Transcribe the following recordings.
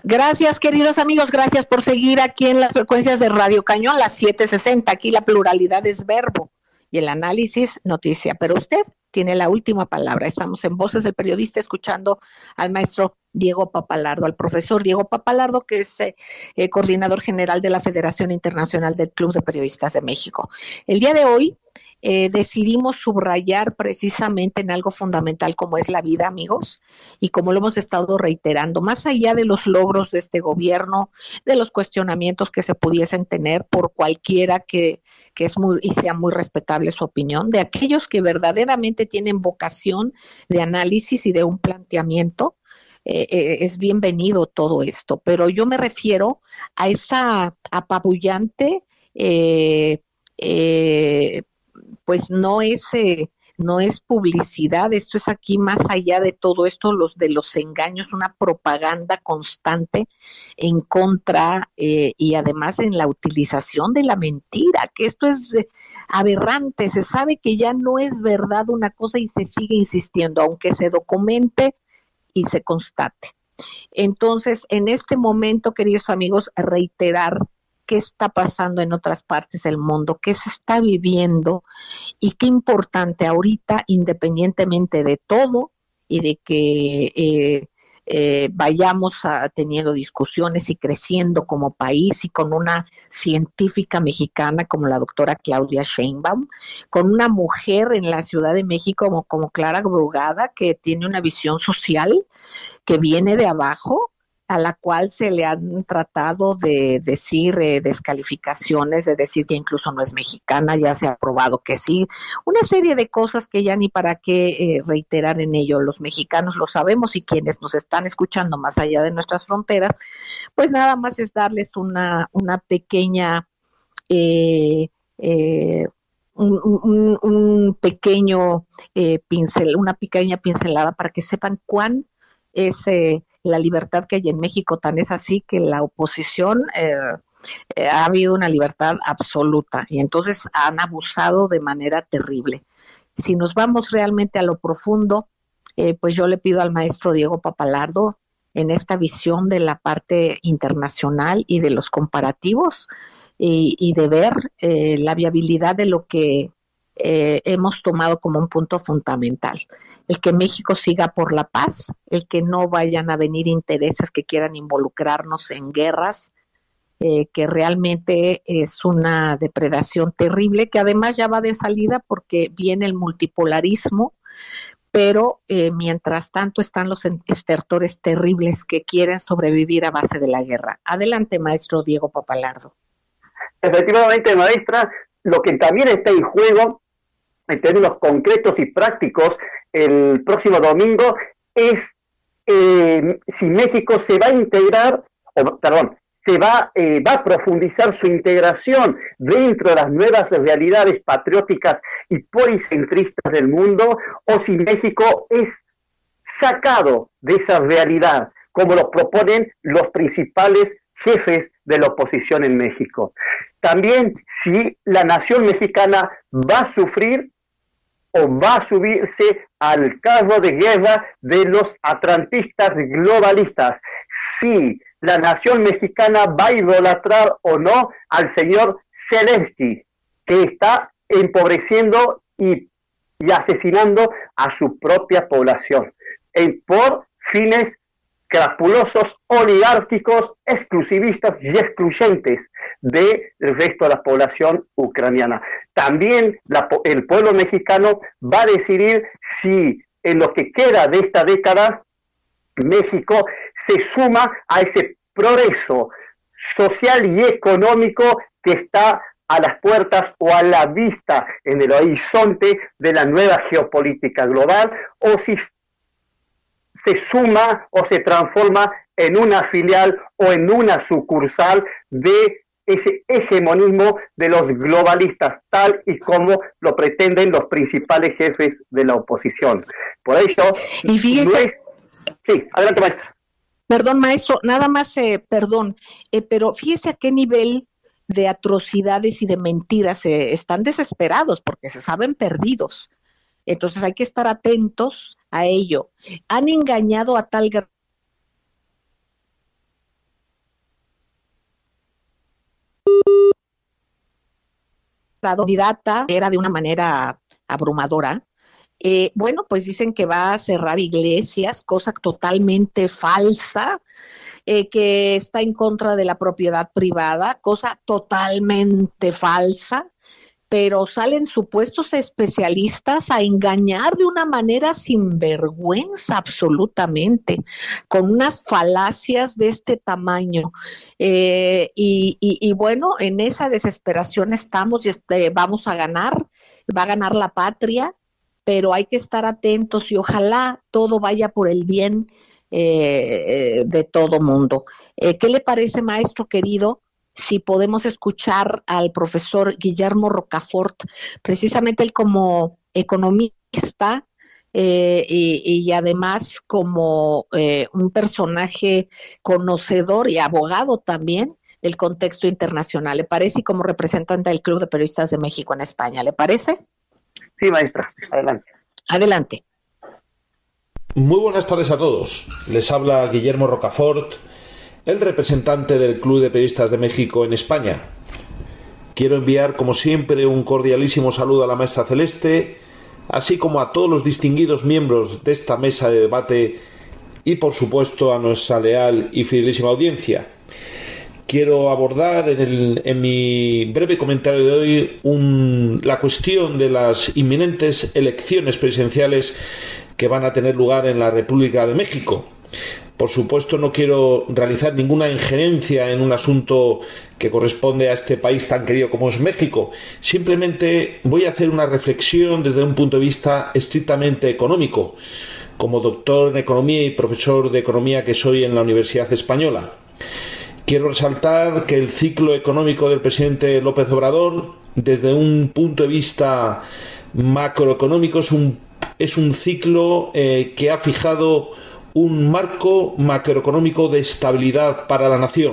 Gracias, queridos amigos, gracias por seguir aquí en las frecuencias de Radio Cañón, las 760. Aquí la pluralidad es verbo y el análisis noticia, pero usted tiene la última palabra. Estamos en Voces del Periodista escuchando al maestro Diego Papalardo, al profesor Diego Papalardo, que es coordinador general de la Federación Internacional del Club de Periodistas de México. El día de hoy decidimos subrayar precisamente en algo fundamental como es la vida, amigos, y como lo hemos estado reiterando, más allá de los logros de este gobierno, de los cuestionamientos que se pudiesen tener por cualquiera que es muy y sea muy respetable su opinión, de aquellos que verdaderamente tienen vocación de análisis y de un planteamiento, es bienvenido todo esto, pero yo me refiero a esa apabullante pues no es publicidad, esto es aquí más allá de todo esto, de los engaños, una propaganda constante en contra y además en la utilización de la mentira, que esto es aberrante, se sabe que ya no es verdad una cosa y se sigue insistiendo, aunque se documente y se constate. Entonces, en este momento, queridos amigos, reiterar qué está pasando en otras partes del mundo, qué se está viviendo y qué importante ahorita, independientemente de todo y de que vayamos teniendo discusiones y creciendo como país y con una científica mexicana como la doctora Claudia Sheinbaum, con una mujer en la Ciudad de México como Clara Brugada, que tiene una visión social que viene de abajo, a la cual se le han tratado de decir descalificaciones, de decir que incluso no es mexicana, ya se ha probado que sí, una serie de cosas que ya ni para qué reiterar en ello, los mexicanos lo sabemos y quienes nos están escuchando más allá de nuestras fronteras, pues nada más es darles una pequeña un pequeño una pequeña pincelada para que sepan cuán es la libertad que hay en México, tan es así que la oposición ha habido una libertad absoluta y entonces han abusado de manera terrible. Si nos vamos realmente a lo profundo, pues yo le pido al maestro Diego Papalardo, en esta visión de la parte internacional y de los comparativos y de ver la viabilidad de lo que hemos tomado como un punto fundamental. El que México siga por la paz, el que no vayan a venir intereses que quieran involucrarnos en guerras, que realmente es una depredación terrible, que además ya va de salida porque viene el multipolarismo, pero mientras tanto están los estertores terribles que quieren sobrevivir a base de la guerra. Adelante, maestro Diego Papalardo. Efectivamente, maestra, lo que también está en juego en términos concretos y prácticos el próximo domingo es si México se va a integrar, va a profundizar su integración dentro de las nuevas realidades patrióticas y policentristas del mundo, o si México es sacado de esa realidad, como lo proponen los principales jefes de la oposición en México. También si la nación mexicana va a sufrir o va a subirse al carro de guerra de los atlantistas globalistas, si la nación mexicana va a idolatrar o no al señor Zelensky, que está empobreciendo y asesinando a su propia población, por fines crapulosos, oligárquicos, exclusivistas y excluyentes del resto de la población ucraniana. También el pueblo mexicano va a decidir si en lo que queda de esta década México se suma a ese progreso social y económico que está a las puertas o a la vista en el horizonte de la nueva geopolítica global, o si se suma o se transforma en una filial o en una sucursal de ese hegemonismo de los globalistas, tal y como lo pretenden los principales jefes de la oposición. Por ello, y fíjese, sí, adelante, maestra. Perdón, maestro, nada más, pero fíjese a qué nivel de atrocidades y de mentiras están desesperados porque se saben perdidos. Entonces hay que estar atentos a ello. Han engañado a tal grado candidata era de una manera abrumadora. Bueno, pues dicen que va a cerrar iglesias, cosa totalmente falsa, que está en contra de la propiedad privada, cosa totalmente falsa, pero salen supuestos especialistas a engañar de una manera sinvergüenza absolutamente, con unas falacias de este tamaño. Y bueno, en esa desesperación estamos y vamos a ganar, va a ganar la patria, pero hay que estar atentos y ojalá todo vaya por el bien de todo mundo. ¿Qué le parece, maestro querido, si podemos escuchar al profesor Guillermo Rocafort, precisamente él como economista y además como un personaje conocedor y abogado también del contexto internacional? ¿Le parece? Y como representante del Club de Periodistas de México en España, ¿le parece? Sí, maestra, adelante. Adelante. Muy buenas tardes a todos. Les habla Guillermo Rocafort, el representante del Club de Periodistas de México en España. Quiero enviar, como siempre, un cordialísimo saludo a la maestra Celeste, así como a todos los distinguidos miembros de esta mesa de debate y, por supuesto, a nuestra leal y fidelísima audiencia. Quiero abordar en mi breve comentario de hoy la cuestión de las inminentes elecciones presidenciales que van a tener lugar en la República de México. Por supuesto, no quiero realizar ninguna injerencia en un asunto que corresponde a este país tan querido como es México. Simplemente voy a hacer una reflexión desde un punto de vista estrictamente económico, como doctor en economía y profesor de economía que soy en la Universidad Española. Quiero resaltar que el ciclo económico del presidente López Obrador, desde un punto de vista macroeconómico, es un ciclo que ha fijado un marco macroeconómico de estabilidad para la nación.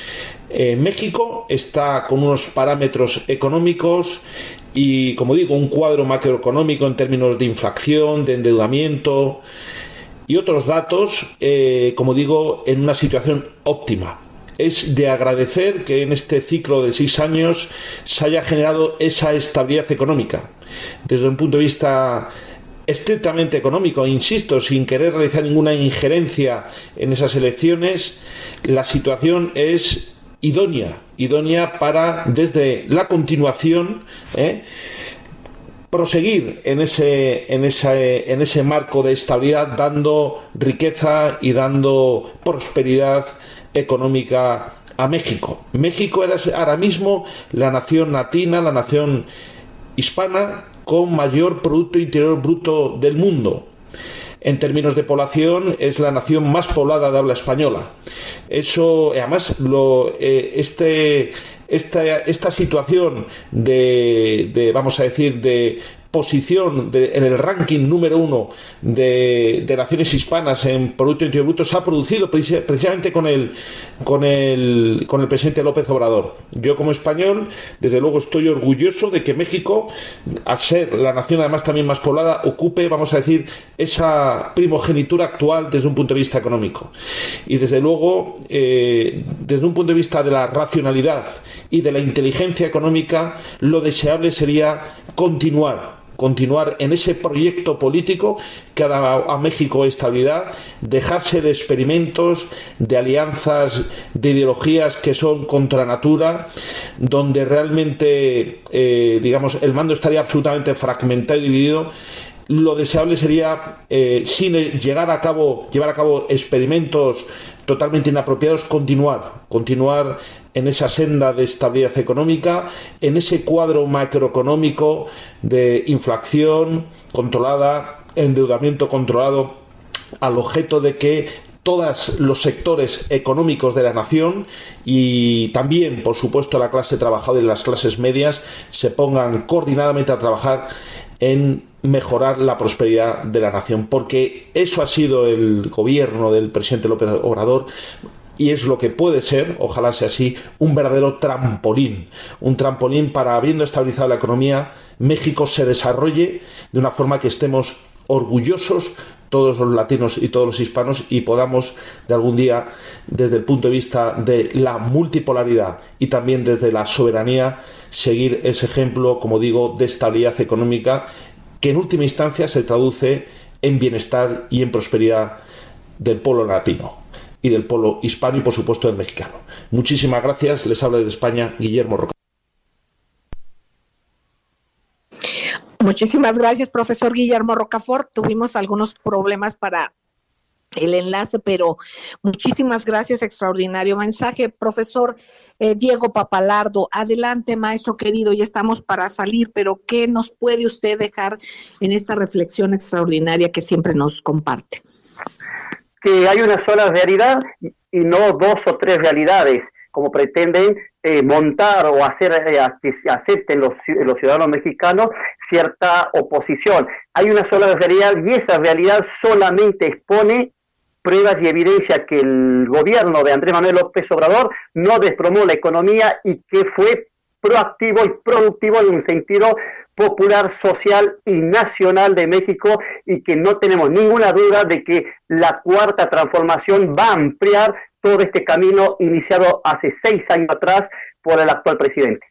México está con unos parámetros económicos y, como digo, un cuadro macroeconómico en términos de inflación, de endeudamiento y otros datos, como digo, en una situación óptima. Es de agradecer que en este ciclo de 6 años se haya generado esa estabilidad económica. Desde un punto de vista estrictamente económico, insisto, sin querer realizar ninguna injerencia en esas elecciones, la situación es idónea para, desde la continuación, proseguir en ese marco de estabilidad, dando riqueza y dando prosperidad económica a México. México es ahora mismo la nación latina, la nación hispana con mayor Producto Interior Bruto del mundo. En términos de población, es la nación más poblada de habla española. Eso, además, esta situación vamos a decir, de posición en el ranking número 1 de naciones hispanas en Producto Interior Bruto se ha producido precisamente con el presidente López Obrador. Yo, como español, desde luego estoy orgulloso de que México, al ser la nación además también más poblada, ocupe, vamos a decir, esa primogenitura actual desde un punto de vista económico. Y desde luego, desde un punto de vista de la racionalidad y de la inteligencia económica, lo deseable sería continuar en ese proyecto político que ha dado a México estabilidad, dejarse de experimentos, de alianzas, de ideologías que son contra natura, donde realmente, el mando estaría absolutamente fragmentado y dividido. Lo deseable sería, sin llevar a cabo experimentos totalmente inapropiados, continuar en esa senda de estabilidad económica, en ese cuadro macroeconómico de inflación controlada, endeudamiento controlado, al objeto de que todos los sectores económicos de la nación y también, por supuesto, la clase trabajadora y las clases medias se pongan coordinadamente a trabajar en mejorar la prosperidad de la nación, porque eso ha sido el gobierno del presidente López Obrador y es lo que puede ser, ojalá sea así, un verdadero trampolín para, habiendo estabilizado la economía, México se desarrolle de una forma que estemos orgullosos todos los latinos y todos los hispanos, y podamos de algún día, desde el punto de vista de la multipolaridad y también desde la soberanía, seguir ese ejemplo, como digo, de estabilidad económica que en última instancia se traduce en bienestar y en prosperidad del pueblo latino y del pueblo hispano y por supuesto del mexicano. Muchísimas gracias. Les habla desde España Guillermo Roca. Muchísimas gracias, profesor Guillermo Rocafort. Tuvimos algunos problemas para el enlace, pero muchísimas gracias, extraordinario mensaje. Profesor Diego Papalardo, adelante, maestro querido, ya estamos para salir, pero ¿qué nos puede usted dejar en esta reflexión extraordinaria que siempre nos comparte? Que hay una sola realidad y no dos o tres realidades, como pretenden montar o hacer que acepten los ciudadanos mexicanos cierta oposición. Hay una sola realidad y esa realidad solamente expone pruebas y evidencia que el gobierno de Andrés Manuel López Obrador no desplomó la economía y que fue proactivo y productivo en un sentido popular, social y nacional de México, y que no tenemos ninguna duda de que la cuarta transformación va a ampliar todo este camino iniciado hace 6 años atrás por el actual presidente.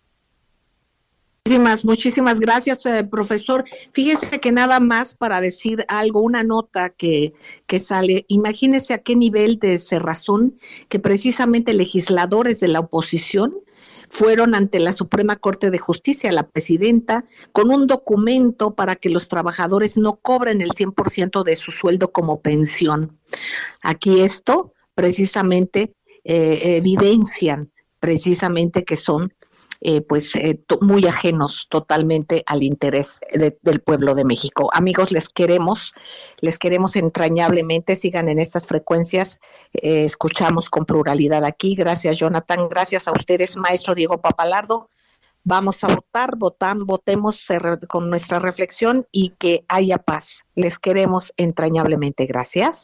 Muchísimas gracias, profesor. Fíjese que nada más para decir algo, una nota que sale, imagínese a qué nivel de cerrazón que precisamente legisladores de la oposición fueron ante la Suprema Corte de Justicia, la presidenta, con un documento para que los trabajadores no cobren el 100% de su sueldo como pensión. Aquí esto precisamente evidencian precisamente que son muy ajenos totalmente al interés del pueblo de México. Amigos, les queremos entrañablemente, sigan en estas frecuencias, escuchamos con pluralidad aquí. Gracias, Jonathan, gracias a ustedes, maestro Diego Papalardo. Vamos a votemos con nuestra reflexión y que haya paz. Les queremos entrañablemente. Gracias.